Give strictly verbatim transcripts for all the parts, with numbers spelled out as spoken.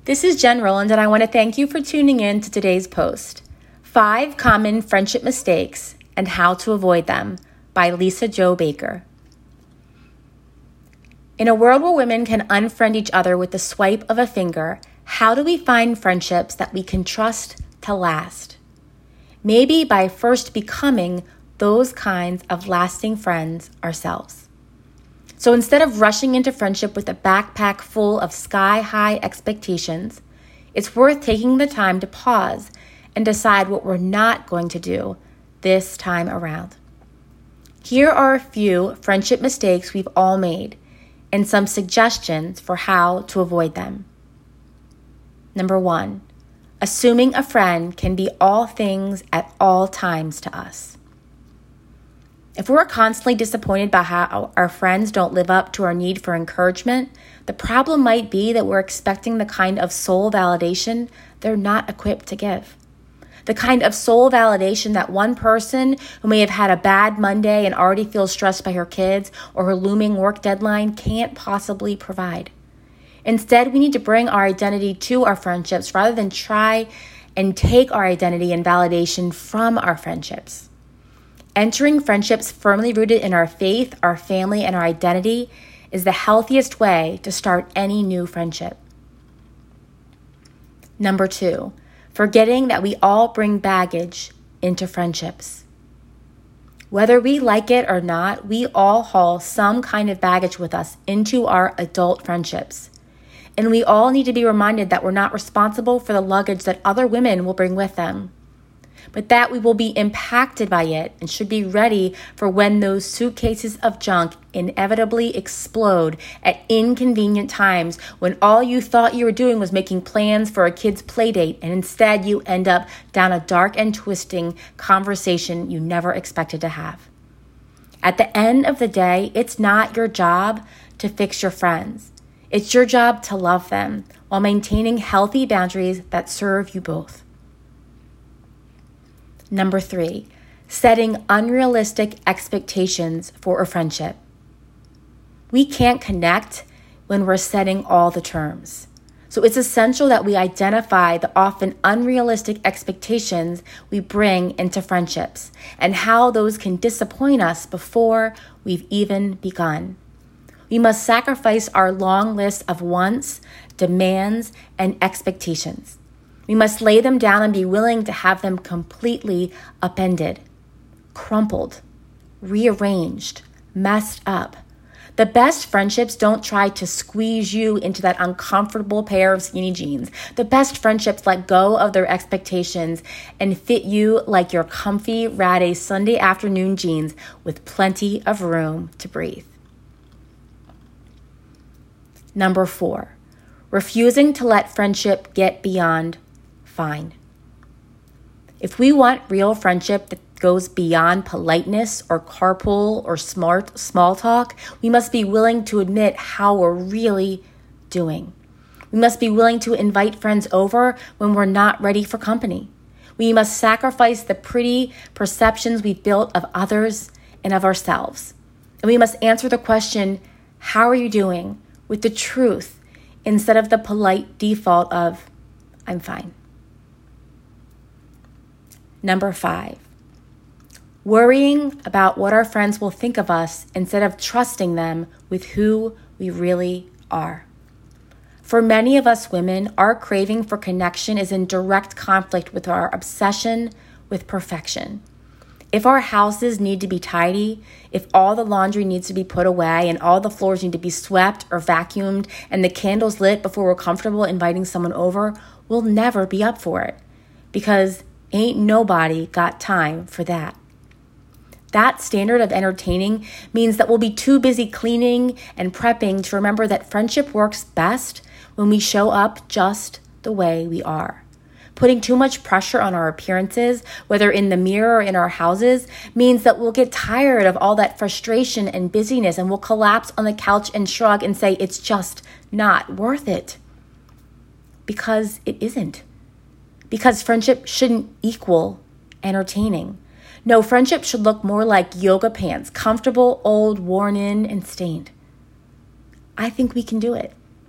This is Jen Rowland, and I want to thank you for tuning in to today's post, Five Common Friendship Mistakes and How to Avoid Them by Lisa Jo Baker. In a world where women can unfriend each other with the swipe of a finger, how do we find friendships that we can trust to last? Maybe by first becoming those kinds of lasting friends ourselves. So instead of rushing into friendship with a backpack full of sky-high expectations, it's worth taking the time to pause and decide what we're not going to do this time around. Here are a few friendship mistakes we've all made and some suggestions for how to avoid them. Number one, assuming a friend can be all things at all times to us. If we're constantly disappointed by how our friends don't live up to our need for encouragement, the problem might be that we're expecting the kind of soul validation they're not equipped to give. The kind of soul validation that one person who may have had a bad Monday and already feels stressed by her kids or her looming work deadline can't possibly provide. Instead, we need to bring our identity to our friendships rather than try and take our identity and validation from our friendships. Entering friendships firmly rooted in our faith, our family, and our identity is the healthiest way to start any new friendship. Number two, forgetting that we all bring baggage into friendships. Whether we like it or not, we all haul some kind of baggage with us into our adult friendships. And we all need to be reminded that we're not responsible for the luggage that other women will bring with them, but that we will be impacted by it and should be ready for when those suitcases of junk inevitably explode at inconvenient times when all you thought you were doing was making plans for a kid's play date, and instead you end up down a dark and twisting conversation you never expected to have. At the end of the day, it's not your job to fix your friends. It's your job to love them while maintaining healthy boundaries that serve you both. Number three, setting unrealistic expectations for a friendship. We can't connect when we're setting all the terms. So it's essential that we identify the often unrealistic expectations we bring into friendships and how those can disappoint us before we've even begun. We must sacrifice our long list of wants, demands, and expectations. We must lay them down and be willing to have them completely upended, crumpled, rearranged, messed up. The best friendships don't try to squeeze you into that uncomfortable pair of skinny jeans. The best friendships let go of their expectations and fit you like your comfy, ratty Sunday afternoon jeans with plenty of room to breathe. Number four, refusing to let friendship get beyond fine. If we want real friendship that goes beyond politeness or carpool or smart small talk, we must be willing to admit how we're really doing. We must be willing to invite friends over when we're not ready for company. We must sacrifice the pretty perceptions we've built of others and of ourselves. And we must answer the question, how are you doing, with the truth instead of the polite default of, I'm fine. Number five, worrying about what our friends will think of us instead of trusting them with who we really are. For many of us women, our craving for connection is in direct conflict with our obsession with perfection. If our houses need to be tidy, if all the laundry needs to be put away and all the floors need to be swept or vacuumed and the candles lit before we're comfortable inviting someone over, we'll never be up for it because ain't nobody got time for that. That standard of entertaining means that we'll be too busy cleaning and prepping to remember that friendship works best when we show up just the way we are. Putting too much pressure on our appearances, whether in the mirror or in our houses, means that we'll get tired of all that frustration and busyness and we'll collapse on the couch and shrug and say it's just not worth it. Because it isn't. Because friendship shouldn't equal entertaining. No, friendship should look more like yoga pants, comfortable, old, worn in, and stained. I think we can do it.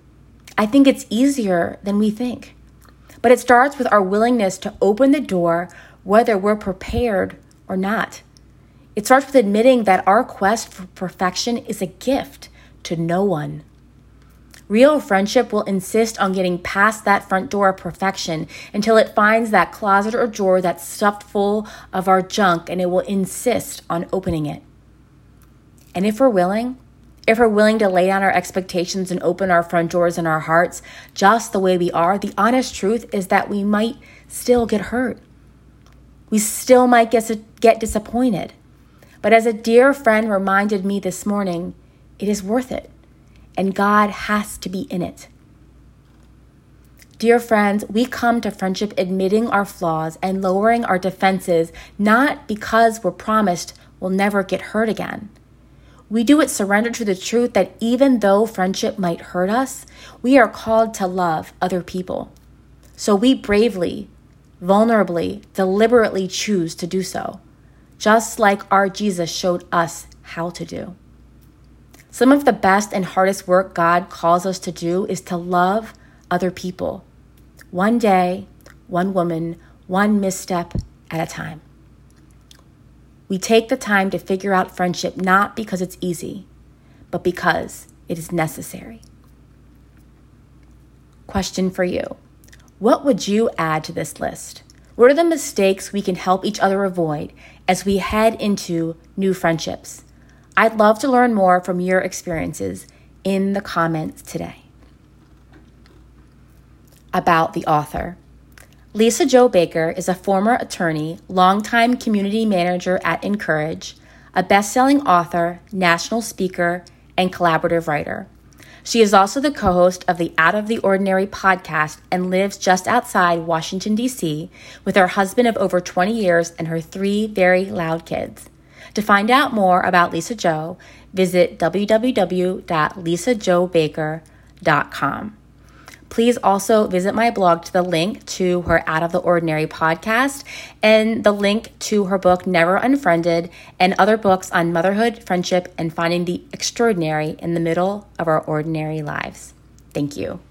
I think it's easier than we think. But it starts with our willingness to open the door, whether we're prepared or not. It starts with admitting that our quest for perfection is a gift to no one. Real friendship will insist on getting past that front door of perfection until it finds that closet or drawer that's stuffed full of our junk, and it will insist on opening it. And if we're willing, if we're willing to lay down our expectations and open our front doors and our hearts just the way we are, the honest truth is that we might still get hurt. We still might get, get disappointed. But as a dear friend reminded me this morning, it is worth it. And God has to be in it. Dear friends, we come to friendship admitting our flaws and lowering our defenses, not because we're promised we'll never get hurt again. We do it surrendered to the truth that even though friendship might hurt us, we are called to love other people. So we bravely, vulnerably, deliberately choose to do so, just like our Jesus showed us how to do. Some of the best and hardest work God calls us to do is to love other people. One day, one woman, one misstep at a time. We take the time to figure out friendship not because it's easy, but because it is necessary. Question for you. What would you add to this list? What are the mistakes we can help each other avoid as we head into new friendships? I'd love to learn more from your experiences in the comments today. About the author. Lisa-Jo Baker is a former attorney, longtime community manager at Encourage, a best-selling author, national speaker, and collaborative writer. She is also the co-host of the Out of the Ordinary podcast and lives just outside Washington, D C with her husband of over twenty years and her three very loud kids. To find out more about Lisa-Jo, visit w w w dot lisa jo baker dot com. Please also visit my blog to the link to her Out of the Ordinary podcast and the link to her book, Never Unfriended, and other books on motherhood, friendship, and finding the extraordinary in the middle of our ordinary lives. Thank you.